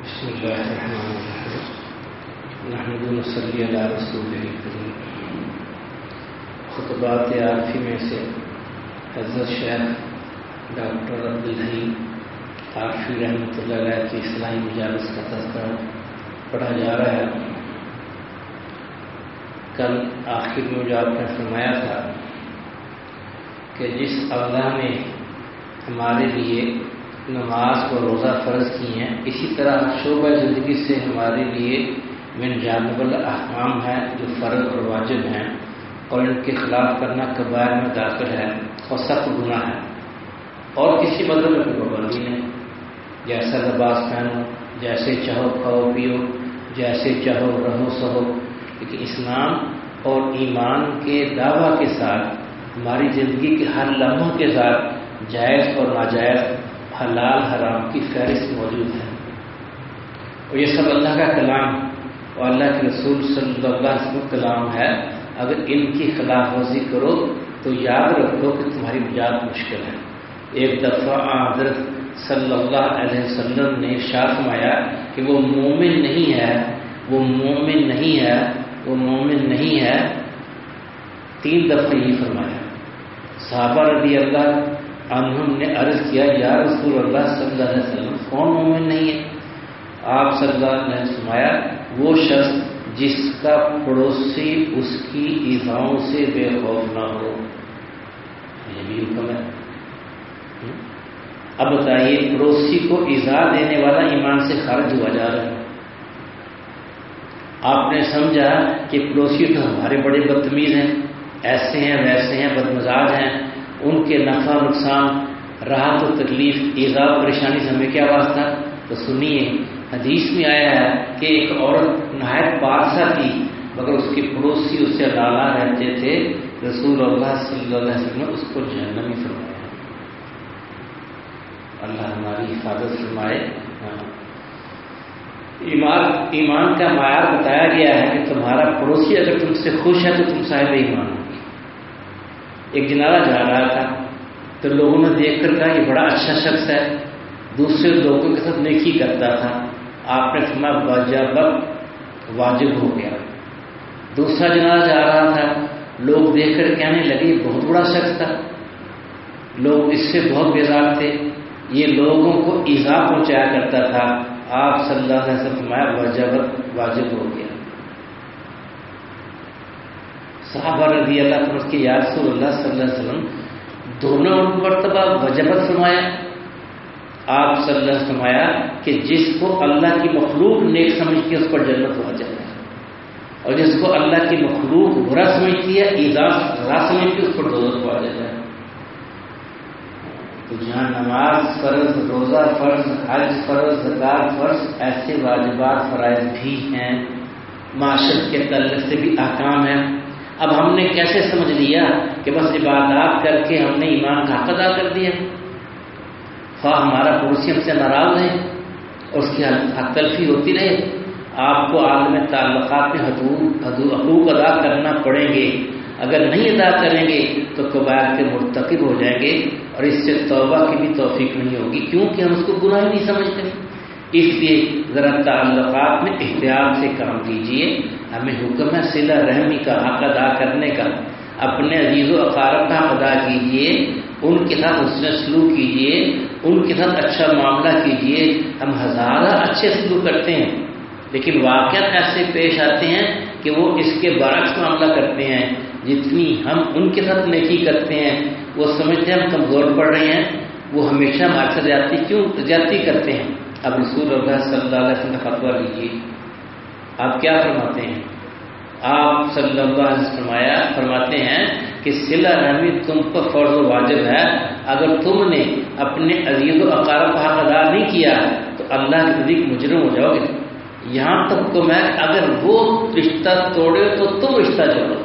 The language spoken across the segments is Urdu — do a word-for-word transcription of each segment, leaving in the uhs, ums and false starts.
بسم اللہ الرحمن الرحیم نحمد و نصلی علی رسول کریم. خطبات عارفی میں سے حضرت شیخ ڈاکٹر عبدالحی عارفی رحمۃ اللہ علیہ کی اصلاحی مجالس کا تذکرہ پڑھا جا رہا ہے. کل آخر میں جو آپ نے فرمایا تھا کہ جس اللہ نے ہمارے لیے نماز اور روزہ فرض کی ہیں، اسی طرح شعبہ زندگی سے ہمارے لیے من جانب الاحکام ہے جو فرض اور واجب ہیں، اور ان کے خلاف کرنا کبائر میں داخل ہے اور سخت گناہ ہے. اور کسی مذہب میں کوئی پابندی نہیں، جیسا لباس پہنو، جیسے چاہو کھاؤ پیو، جیسے چاہو رہو سہو. لیکن اسلام اور ایمان کے دعویٰ کے ساتھ ہماری زندگی کے ہر لمحوں کے ساتھ جائز اور ناجائز، حلال حرام کی فہرست موجود ہے. اور یہ سب اللہ کا کلام اور اللہ کے رسول صلی اللہ علیہ وسلم کا کلام ہے. اگر ان کی خلاف ورزی کرو تو یاد رکھو کہ تمہاری نجات مشکل ہے. ایک دفعہ حضرت صلی اللہ علیہ وسلم نے ارشاد فرمایا کہ وہ مومن نہیں ہے، وہ مومن نہیں ہے، وہ مومن نہیں ہے. تین دفعہ یہ فرمایا. صحابہ رضی اللہ عنہم نے عرض کیا یا رسول اللہ صلی اللہ علیہ وسلم کون مومن نہیں ہے؟ آپ صلی اللہ علیہ وسلم نے فرمایا وہ شخص جس کا پڑوسی اس کی ایذاؤں سے بے خوف نہ ہو. یہ بھی حکم ہے. اب بتائیے، پڑوسی کو ایذا دینے والا ایمان سے خارج ہوا جا رہا ہے. آپ نے سمجھا کہ پڑوسی تو ہمارے بڑے بدتمیز ہیں، ایسے ہیں ویسے ہیں، بدمزاج ہیں، ان کے نفع نقصان، راحت و تکلیف، ایذا و پریشانی سے ہمیں کیا واسطہ؟ تو سنیے، حدیث میں آیا ہے کہ ایک عورت نہایت پارسا تھی مگر اس کے پڑوسی اس سے لالا رہتے تھے. رسول اللہ صلی اللہ علیہ وسلم نے اس کو جہنمی فرمایا. اللہ ہماری حفاظت فرمائے. ایمان ایمان کا معیار بتایا گیا ہے کہ تمہارا پڑوسی اگر تم سے خوش ہے تو تم صاحب ایمان ہو. ایک جنازہ جا رہا تھا تو لوگوں نے دیکھ کر کہا یہ بڑا اچھا شخص ہے، دوسرے لوگوں کے ساتھ نیکی کرتا تھا. آپ نے فرمایا واجب واجب ہو گیا. دوسرا جنازہ جا رہا تھا، لوگ دیکھ کر کہنے لگے یہ بہت بڑا شخص تھا، لوگ اس سے بہت بیزار تھے، یہ لوگوں کو ایذا پہنچایا کرتا تھا. آپ صلی اللہ علیہ وسلم فرمایا واجب واجب ہو گیا. صحابہ رضی اللہ عنہ کے یا رسول اللہ صلی اللہ علیہ وسلم دونوں مرتبہ وجبت فرمایا. آپ صلی اللہ علیہ وسلم فرمایا کہ جس کو اللہ کی مخلوق نیک سمجھتی ہے اس پر جنت واجب ہے، اور جس کو اللہ کی مخلوق برا سمجھتی ہے، ایذا برا سمجھتی ہے، اس پر دوزخ واجب ہے. تو جہاں نماز فرض، روزہ فرض، حج فرض، زکات فرض، ایسے واجبات فرائض بھی ہیں، معاشرت کے تعلق سے بھی احکام ہیں. اب ہم نے کیسے سمجھ لیا کہ بس عبادات کر کے ہم نے ایمان کا حق ادا کر دیا؟ خواہ ہمارا پڑوسی ہم سے ناراض ہے اور اس کی حق تلفی ہوتی رہے، آپ کو عالم تعلقات میں حقوق حقوق ادا کرنا پڑیں گے. اگر نہیں ادا کریں گے تو کبائر کے مرتکب ہو جائیں گے اور اس سے توبہ کی بھی توفیق نہیں ہوگی، کیونکہ ہم اس کو گناہ ہی نہیں سمجھتے. اس لیے ذرا تعلقات میں احتیاط سے کام کیجیے. ہمیں حکم ہے صلہ رحمی کا حق ادا کرنے کا. اپنے عزیز و اقارب کا حق ادا کیجیے، ان کے ساتھ حسن سلوک کیجیے، ان کے ساتھ اچھا معاملہ کیجیے. ہم ہزارہ اچھے سلوک کرتے ہیں لیکن واقعات ایسے پیش آتے ہیں کہ وہ اس کے برعکس معاملہ کرتے ہیں. جتنی ہم ان کے ساتھ نیکی کرتے ہیں وہ سمجھتے ہیں ہم کمزور پڑ رہے ہیں، وہ ہمیشہ ہمارے ساتھ زیادتی کیوں زیادتی کرتے ہیں. اب رسول اللہ صلی اللہ علیہ وسلم کا فتویٰ لیجیے. آپ کیا فرماتے ہیں؟ آپ صلی اللہ علیہ وسلم فرمایا فرماتے ہیں کہ صلہ رحمی تم پر فرض و واجب ہے. اگر تم نے اپنے عزیز و اقارب کا حق ادا نہیں کیا تو اللہ کے نزدیک مجرم ہو جاؤ گے. یہاں تک کہ میں اگر وہ رشتہ توڑے تو تم رشتہ جوڑو.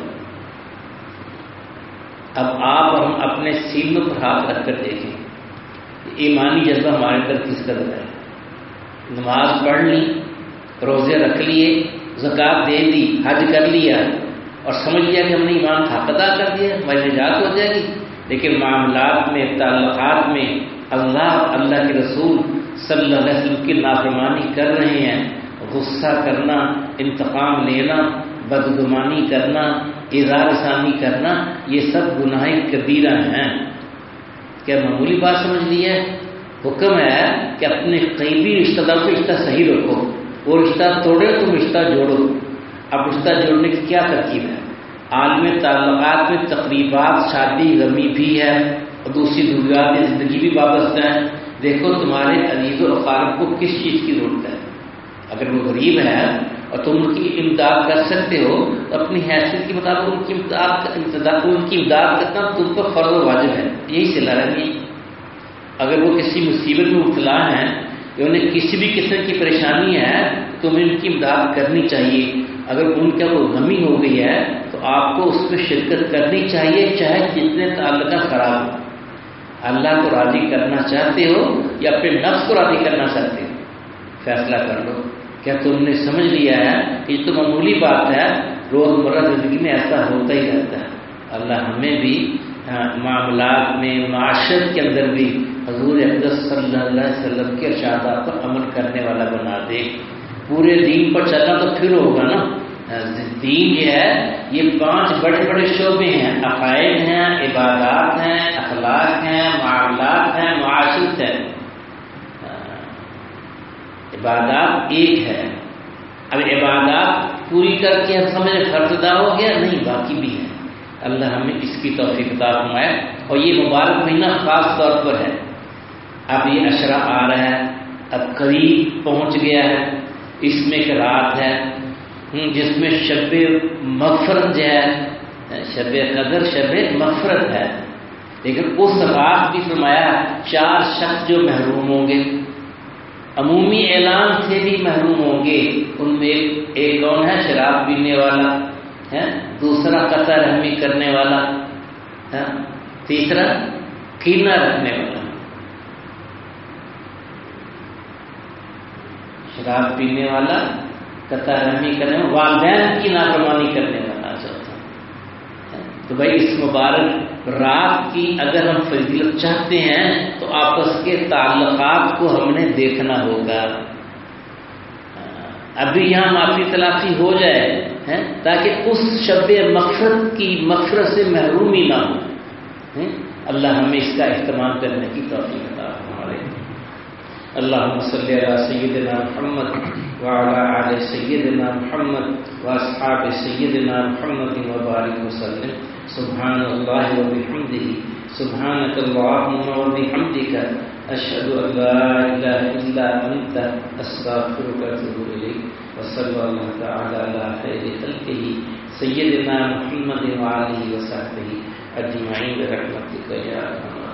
اب آپ ہم اپنے سینوں پر ہاتھ رکھ کر دیکھیں ایمانی جذبہ ہمارے اندر کس قدر ہے. نماز پڑھ لی، روزے رکھ لیے، زکات دے دی، حج کر لیا اور سمجھ لیا کہ ہم نے ایمان کا حق ادا کر دیا، ہماری نجات ہو جائے گی. لیکن معاملات میں، تعلقات میں اللہ اللہ کے رسول صلی اللہ علیہ وسلم کی نافرمانی کر رہے ہیں، غصہ کرنا، انتقام لینا، بدگمانی کرنا، اظہار ثانی کرنا، یہ سب گناہ کبیرہ ہیں۔ کیا معمولی بات سمجھ لی ہے؟ حکم ہے کہ اپنے قریبی رشتہ داروں سے رشتہ صحیح رکھو، وہ رشتہ توڑے تم رشتہ جوڑو۔ اب رشتہ جوڑنے کی کیا ترکیب ہے؟ عالم تعلقات میں تقریبات، شادی، غمی بھی ہے اور دوسری ضروریات زندگی بھی وابستہ ہے۔ دیکھو تمہارے عزیز و اقارب کو کس چیز کی ضرورت ہے، اگر وہ غریب ہے اور تم ان کی امداد کر سکتے ہو تو اپنی حیثیت کے مطابق ان کی امداد ان کی امداد کرنا تم پر فرض و واجب ہے، یہی صلہ رحمی۔ اگر وہ کسی مصیبت میں مبتلا ہیں یا انہیں کسی بھی قسم کی پریشانی ہے تو تمہیں ان کی امداد کرنی چاہیے۔ اگر ان کا کوئی غمی ہو گئی ہے تو آپ کو اس میں شرکت کرنی چاہیے، چاہے جتنے تعلقات خراب ہو۔ اللہ کو راضی کرنا چاہتے ہو یا اپنے نفس کو راضی کرنا چاہتے ہو، فیصلہ کر لو۔ کیا تم نے سمجھ لیا ہے کہ یہ تو معمولی بات ہے، روزمرہ زندگی میں ایسا ہوتا ہی رہتا ہے۔ اللہ ہمیں بھی معاملات میں، معاشرت کے اندر بھی حضور اقدس صلی اللہ علیہ وسلم کے ارشادات پر عمل کرنے والا بنا دے۔ پورے دین پر چلنا تو پھر ہوگا نا۔ دین یہ ہے، یہ پانچ بڑے بڑے شعبے ہیں، عقائد ہیں، عبادات ہیں، اخلاق ہیں، معاملات ہیں، معاشرت ہے۔ عبادات ایک ہے، اب عبادات پوری کر کے ہم سمجھے فرض ادا ہو گیا، نہیں، باقی بھی ہے۔ اللہ ہمیں اس کی توفیق عطا فرمائے۔ اور یہ مبارک مہینہ خاص طور پر ہے، اب یہ عشرہ آ رہا ہے، اب قریب پہنچ گیا ہے۔ اس میں ایک رات ہے جس میں شب مغفرت جو ہے، شب قدر شب مغفرت ہے، لیکن اس رات بھی فرمایا چار شخص جو محروم ہوں گے، عمومی اعلان سے بھی محروم ہوں گے۔ ان میں ایک کون ہے؟ شراب پینے والا ہے، دوسرا قطع رحمی کرنے والا ہے، تیسرا کینہ رکھنے والا۔ شراب پینے والا، قطع رحمی کرنے والا، والدین کی نافرمانی کرنے والا چوتھا۔ تو بھائی اس مبارک رات کی اگر ہم فضیلت چاہتے ہیں تو آپس کے تعلقات کو ہم نے دیکھنا ہوگا۔ ابھی یہاں معافی تلافی ہو جائے تاکہ اس شب مغفرت کی مغفرت سے محرومی نہ ہو۔ اللہ ہمیں اس کا اہتمام کرنے کی توفیق عطا فرمائے۔ اللہم صلی علی سیدنا محمد وعلی آل سیدنا محمد واصحاب سیدنا محمد وبارک وسلم۔ سبحان اللہ وبحمدہ، سبحانک اللہم وبحمدک، اشہد ان لا الہ الا انت، استغفرک واتوب الیک۔ وصلی اللہ تعالی علی خیر خلقہ سیدنا محمد وآلہ وصحبہ اجمعین برحمتک یا ارحم الراحمین۔